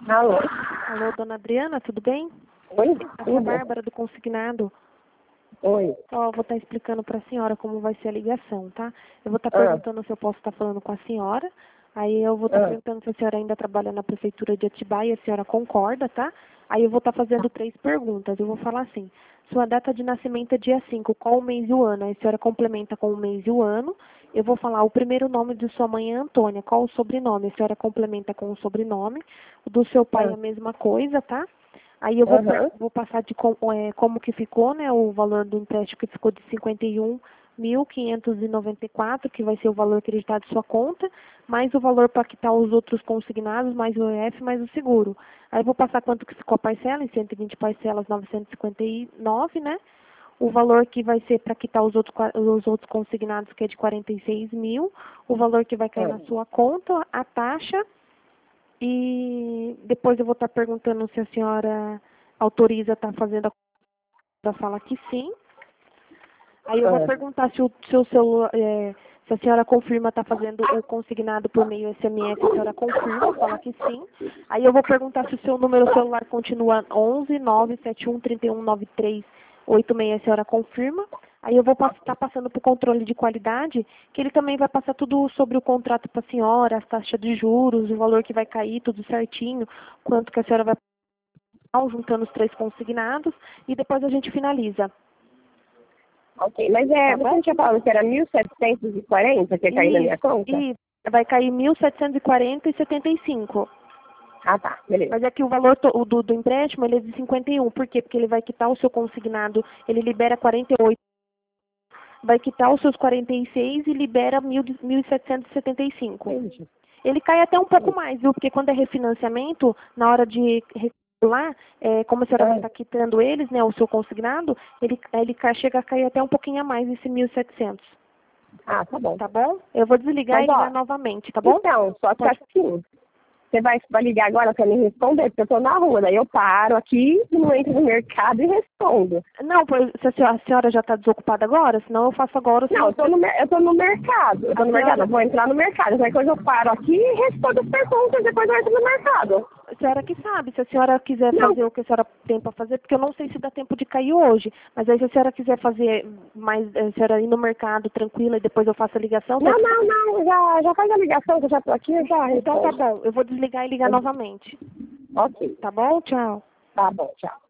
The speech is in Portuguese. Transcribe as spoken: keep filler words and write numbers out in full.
Alô? Alô, dona Adriana, tudo bem? Oi? Aqui é a Bárbara do Consignado. Oi. Ó, vou estar explicando para a senhora como vai ser a ligação, tá? Eu vou estar Ah. perguntando se eu posso estar falando com a senhora. Aí eu vou estar Ah. perguntando se a senhora ainda trabalha na prefeitura de Atibaia e a senhora concorda, tá? Aí eu vou estar fazendo três perguntas. Eu vou falar assim: sua data de nascimento é dia cinco, qual o mês e o ano? Aí a senhora complementa com o mês e o ano. Eu vou falar o primeiro nome de sua mãe é Antônia, qual o sobrenome? A senhora complementa com o sobrenome. O do seu pai é Ah. a mesma coisa, tá? Aí eu vou, Aham. vou passar de com, é, como que ficou, né, o valor do empréstimo que ficou de cinquenta e um mil quinhentos e noventa e quatro, que vai ser o valor acreditado em sua conta, mais o valor para quitar os outros consignados, mais o E F, mais o seguro. Aí eu vou passar quanto que ficou a parcela, em cento e vinte parcelas, novecentos e cinquenta e nove, né? O valor que vai ser para quitar os outros, os outros consignados, que é de quarenta e seis mil, o valor que vai cair Ah. na sua conta, a taxa. E depois eu vou estar perguntando se a senhora autoriza estar fazendo a ela fala que sim. Aí eu vou Ah. perguntar se o seu celular, é, se a senhora confirma estar fazendo o consignado por meio S M S, a senhora confirma, fala que sim. Aí eu vou perguntar se o seu número celular continua onze nove sete um três um nove três oito seis, a senhora confirma. Aí eu vou estar passando para o controle de qualidade, que ele também vai passar tudo sobre o contrato para a senhora, as taxas de juros, o valor que vai cair, tudo certinho, quanto que a senhora vai pagar, juntando os três consignados, e depois a gente finaliza. Ok, mas é, Tá você bom? não tinha falado que era mil setecentos e quarenta que ia cair na minha Isso, conta? e vai cair mil setecentos e quarenta e setenta e cinco. Ah, tá, beleza. Mas é que o valor to- o do, do empréstimo ele é de cinquenta e um. Por quê? Porque ele vai quitar o seu consignado, ele libera quarenta e oito. Vai quitar os seus quarenta e seis e libera mil setecentos e setenta e cinco. Entendi. Ele cai até um pouco mais, viu? Porque quando é refinanciamento, na hora de regular, é, como a senhora vai Ah. estar quitando eles, né, o seu consignado, ele, ele cai- chega a cair até um pouquinho a mais esse mil e setecentos. Ah, tá bom. Tá bom? Eu vou desligar Mas, e ligar ó, novamente, tá bom? então, só que Pode. assim, você vai, vai ligar agora pra me responder, porque eu tô na rua, daí eu paro aqui, não entro no mercado e respondo. Não, pois, se a senhora, a senhora já está desocupada agora, senão eu faço agora. Não, eu Senão... tô no, mer- eu tô no mercado. Eu tô A no senhora, mercado, eu vou entrar no mercado. Qualquer coisa eu paro aqui e respondo as perguntas, depois eu entro no mercado. a senhora que sabe, se a senhora quiser Não, fazer o que a senhora tem para fazer, porque eu não sei se dá tempo de cair hoje, mas aí se a senhora quiser fazer mais, a senhora ir no mercado tranquila e depois eu faço a ligação, não, pode... não, não, já, já faz a ligação que eu já tô aqui, eu já Então tá respondo. bom, eu vou desligar e ligar novamente. Ok, Tá bom? Tchau. tá bom, tchau.